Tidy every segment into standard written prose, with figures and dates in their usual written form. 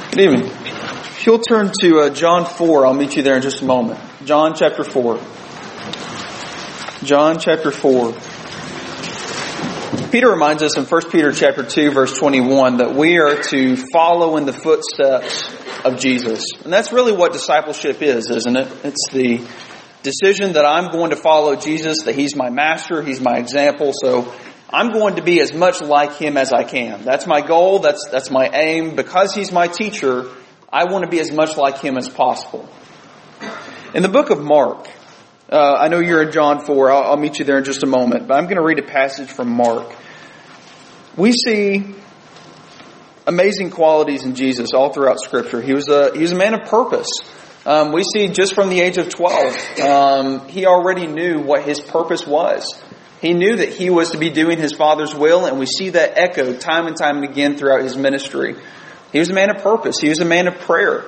Good evening. If you'll turn to John 4, I'll meet you there in just a moment. John chapter 4. John chapter 4. Peter reminds us in 1 Peter chapter 2, verse 21, that we are to follow in the footsteps of Jesus. And that's really what discipleship is, isn't it? It's the decision that I'm going to follow Jesus, that He's my master, He's my example, so I'm going to be as much like Him as I can. That's my goal. That's my aim. Because He's my teacher, I want to be as much like Him as possible. In the book of Mark, I know you're in John 4. I'll meet you there in just a moment. But I'm going to read a passage from Mark. We see amazing qualities in Jesus all throughout Scripture. He was a man of purpose. We see just from the age of 12, he already knew what his purpose was. He knew that he was to be doing his Father's will, and we see that echoed time and time and again throughout his ministry. He was a man of purpose. He was a man of prayer.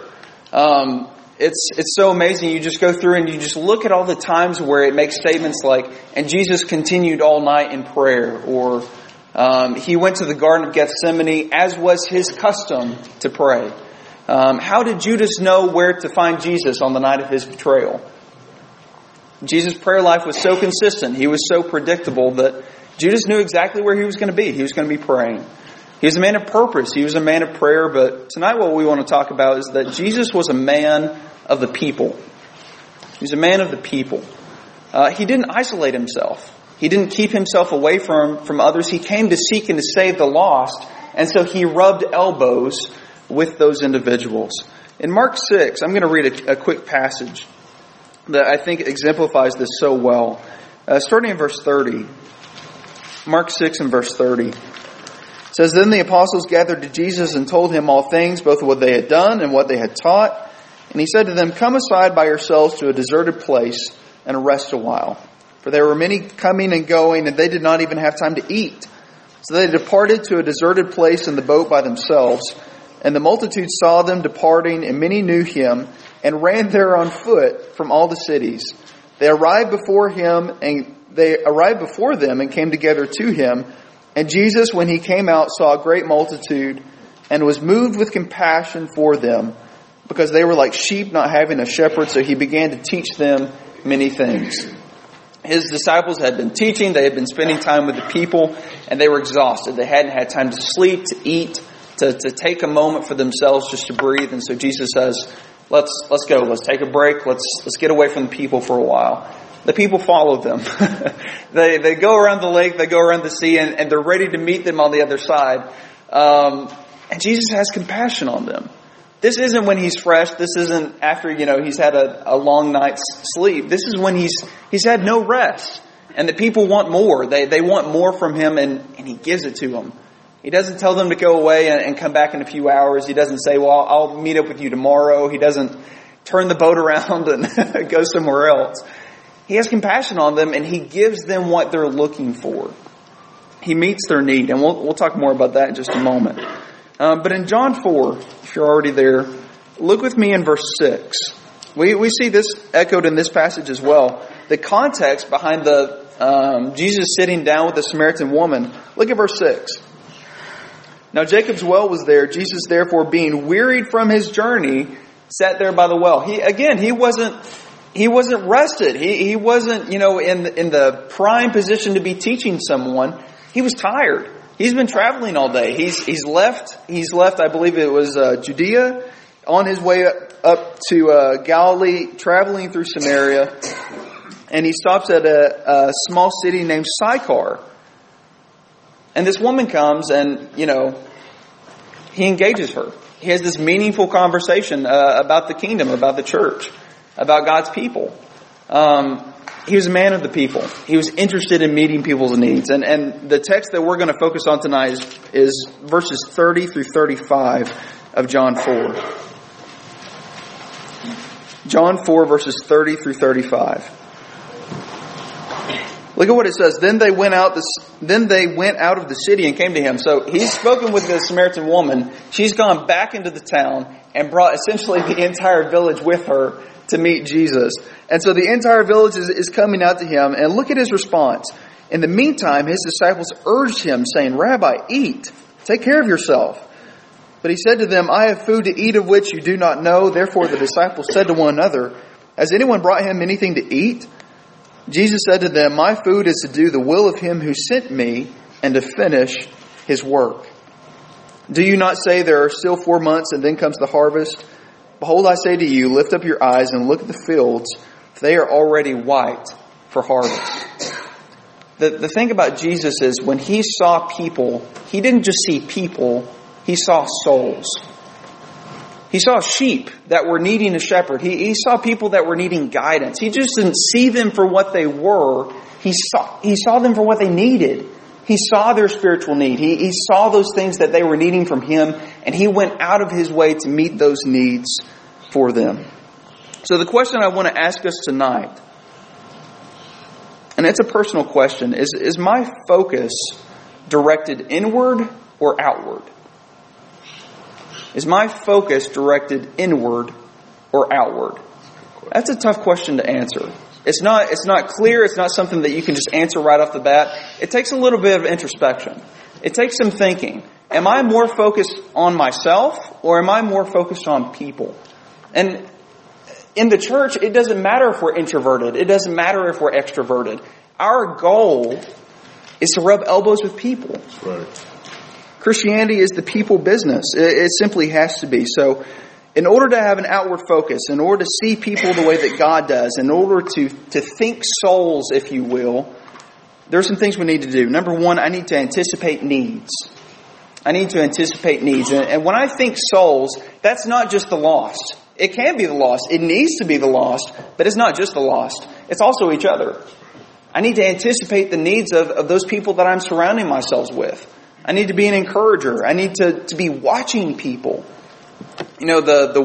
It's so amazing. You just go through and you just look at all the times where it makes statements like, and Jesus continued all night in prayer, or he went to the Garden of Gethsemane as was his custom to pray. How did Judas know where to find Jesus on the night of his betrayal? Jesus' prayer life was so consistent. He was so predictable that Judas knew exactly where he was going to be. He was going to be praying. He was a man of purpose. He was a man of prayer. But tonight what we want to talk about is that Jesus was a man of the people. He was a man of the people. He didn't isolate himself. He didn't keep himself away from others. He came to seek and to save the lost. And so he rubbed elbows with those individuals. In Mark 6, I'm going to read a quick passage that I think exemplifies this so well. Starting in verse 30. Mark 6 and verse 30. It says, Then the apostles gathered to Jesus and told him all things, both what they had done and what they had taught. And he said to them, Come aside by yourselves to a deserted place and rest a while. For there were many coming and going, and they did not even have time to eat. So they departed to a deserted place in the boat by themselves. And the multitude saw them departing, and many knew him, and ran there on foot from all the cities. They arrived before them and came together to him. And Jesus, when he came out, saw a great multitude, and was moved with compassion for them, because they were like sheep not having a shepherd. So he began to teach them many things. His disciples had been teaching, they had been spending time with the people, and they were exhausted. They hadn't had time to sleep, to eat, to take a moment for themselves just to breathe. And so Jesus says, let's go, let's take a break, let's get away from the people for a while. The people followed them. They go around the lake, they go around the sea, and they're ready to meet them on the other side. And Jesus has compassion on them. This isn't when he's fresh. This isn't after, he's had a long night's sleep. This is when he's had no rest. And the people want more. They want more from him, and he gives it to them. He doesn't tell them to go away and come back in a few hours. He doesn't say, well, I'll meet up with you tomorrow. He doesn't turn the boat around and go somewhere else. He has compassion on them, and he gives them what they're looking for. He meets their need, and we'll talk more about that in just a moment. But in John 4, if you're already there, look with me in verse 6. We see this echoed in this passage as well. The context behind the Jesus sitting down with the Samaritan woman. Look at verse 6. Now Jacob's well was there. Jesus, therefore, being wearied from his journey, sat there by the well. He wasn't rested. He wasn't, in the prime position to be teaching someone. He was tired. He's been traveling all day. He's left, I believe it was Judea, on his way up to Galilee, traveling through Samaria. And he stops at a small city named Sychar. And this woman comes and, he engages her. He has this meaningful conversation about the kingdom, about the church, about God's people. He was a man of the people. He was interested in meeting people's needs. And the text that we're going to focus on tonight is verses 30 through 35 of John 4. John 4, verses 30 through 35. Look at what it says. Then they went out of the city and came to him. So he's spoken with the Samaritan woman. She's gone back into the town and brought essentially the entire village with her to meet Jesus. And so the entire village is coming out to him. And look at his response. In the meantime, his disciples urged him, saying, Rabbi, eat. Take care of yourself. But he said to them, I have food to eat of which you do not know. Therefore the disciples said to one another, has anyone brought him anything to eat? Jesus said to them, my food is to do the will of him who sent me and to finish his work. Do you not say there are still 4 months and then comes the harvest? Behold, I say to you, lift up your eyes and look at the fields, for they are already white for harvest. The thing about Jesus is when he saw people, he didn't just see people, he saw souls. He saw sheep that were needing a shepherd. He saw people that were needing guidance. He just didn't see them for what they were. He saw them for what they needed. He saw their spiritual need. He saw those things that they were needing from him, and he went out of his way to meet those needs for them. So the question I want to ask us tonight, and it's a personal question, is my focus directed inward or outward? Is my focus directed inward or outward? That's a tough question to answer. It's not clear. It's not something that you can just answer right off the bat. It takes a little bit of introspection. It takes some thinking. Am I more focused on myself or am I more focused on people? And in the church, it doesn't matter if we're introverted. It doesn't matter if we're extroverted. Our goal is to rub elbows with people. That's right. Christianity is the people business. It simply has to be. So in order to have an outward focus, in order to see people the way that God does, in order to think souls, if you will, there are some things we need to do. Number one, I need to anticipate needs. I need to anticipate needs. And when I think souls, that's not just the lost. It can be the lost. It needs to be the lost, but it's not just the lost. It's also each other. I need to anticipate the needs of those people that I'm surrounding myself with. I need to be an encourager. I need to be watching people. You know, the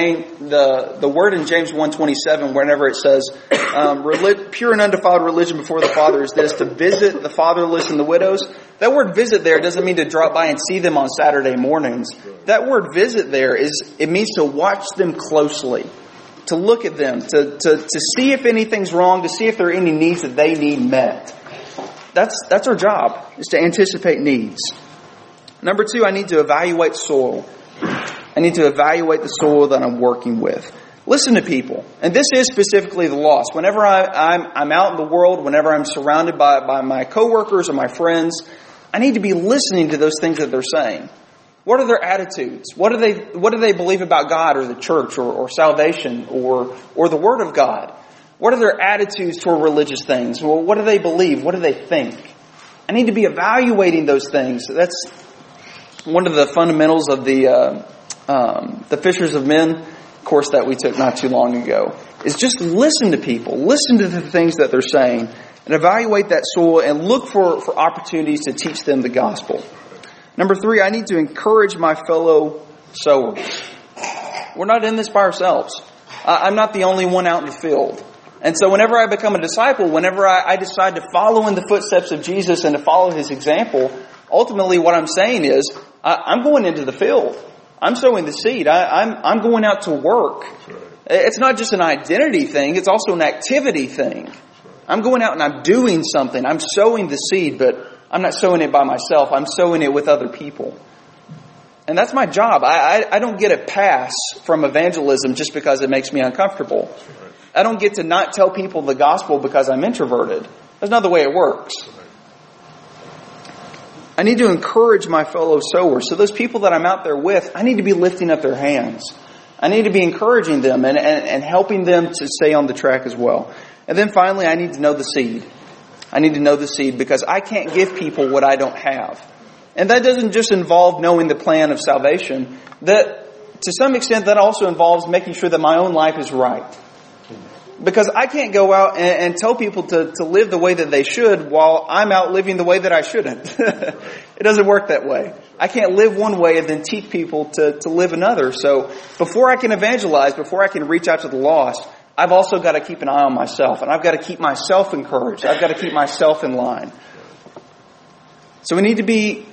word in James 1:27, whenever it says, pure and undefiled religion before the Father is this, to visit the fatherless and the widows. That word visit there doesn't mean to drop by and see them on Saturday mornings. That word visit there it means to watch them closely, to look at them, to see if anything's wrong, to see if there are any needs that they need met. That's our job, is to anticipate needs. Number two, I need to evaluate soil. I need to evaluate the soil that I'm working with. Listen to people. And this is specifically the lost. Whenever I'm out in the world, whenever I'm surrounded by my coworkers or my friends, I need to be listening to those things that they're saying. What are their attitudes? What do they believe about God or the church or salvation or the Word of God? What are their attitudes toward religious things? Well, what do they believe? What do they think? I need to be evaluating those things. That's one of the fundamentals of the Fishers of Men course that we took not too long ago. Is just listen to people. Listen to the things that they're saying and evaluate that soil and look for opportunities to teach them the gospel. Number three, I need to encourage my fellow sowers. We're not in this by ourselves. I'm not the only one out in the field. And so whenever I become a disciple, whenever I decide to follow in the footsteps of Jesus and to follow his example, ultimately what I'm saying is, I'm going into the field. I'm sowing the seed. I'm going out to work. It's not just an identity thing. It's also an activity thing. I'm going out and I'm doing something. I'm sowing the seed, but I'm not sowing it by myself. I'm sowing it with other people. And that's my job. I don't get a pass from evangelism just because it makes me uncomfortable. I don't get to not tell people the gospel because I'm introverted. That's not the way it works. I need to encourage my fellow sowers. So those people that I'm out there with, I need to be lifting up their hands. I need to be encouraging them and helping them to stay on the track as well. And then finally, I need to know the seed. I need to know the seed because I can't give people what I don't have. And that doesn't just involve knowing the plan of salvation. That, to some extent, that also involves making sure that my own life is right. Because I can't go out and tell people to live the way that they should while I'm out living the way that I shouldn't. It doesn't work that way. I can't live one way and then teach people to live another. So before I can evangelize, before I can reach out to the lost, I've also got to keep an eye on myself. And I've got to keep myself encouraged. I've got to keep myself in line. So we need to be,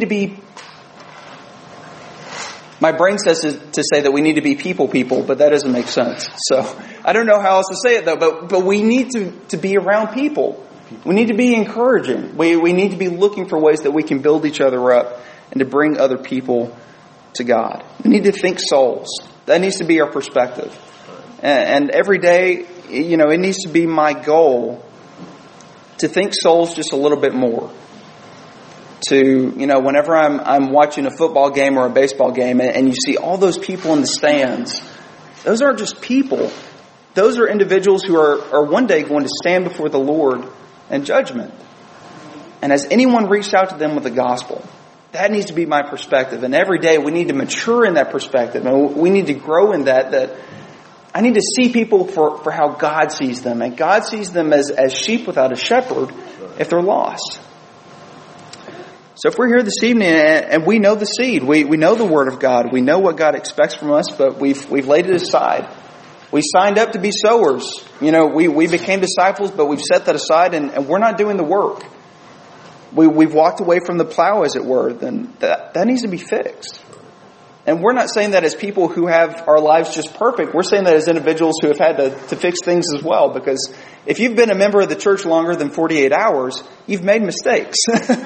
my brain says to say that we need to be people, but that doesn't make sense. So I don't know how else to say it though, but we need to be around people. We need to be encouraging. We need to be looking for ways that we can build each other up and to bring other people to God. We need to think souls. That needs to be our perspective. And every day, it needs to be my goal to think souls just a little bit more. To, whenever I'm watching a football game or a baseball game and you see all those people in the stands, those aren't just people. Those are individuals who are one day going to stand before the Lord in judgment. And has anyone reached out to them with the gospel? That needs to be my perspective. And every day we need to mature in that perspective. And we need to grow in that I need to see people for how God sees them. And God sees them as sheep without a shepherd if they're lost. So if we're here this evening and we know the seed, we know the Word of God, we know what God expects from us, but we've laid it aside. We signed up to be sowers. We became disciples, but we've set that aside and we're not doing the work. We've walked away from the plow, as it were. Then that needs to be fixed. And we're not saying that as people who have our lives just perfect. We're saying that as individuals who have had to fix things as well. Because if you've been a member of the church longer than 48 hours, you've made mistakes.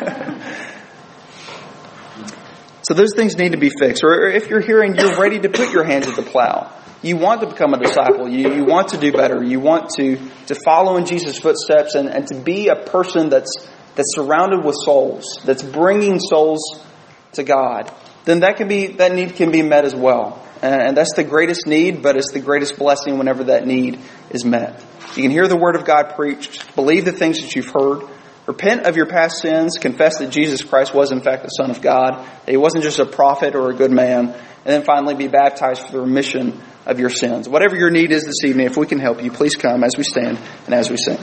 So those things need to be fixed. Or if you're here and you're ready to put your hands at the plow, you want to become a disciple, you want to do better, you want to follow in Jesus' footsteps and to be a person that's surrounded with souls, that's bringing souls to God, then that need can be met as well. And that's the greatest need, but it's the greatest blessing whenever that need is met. You can hear the Word of God preached, believe the things that you've heard, repent of your past sins, confess that Jesus Christ was in fact the Son of God, that He wasn't just a prophet or a good man, and then finally be baptized for the remission of your sins. Whatever your need is this evening, if we can help you, please come as we stand and as we sing.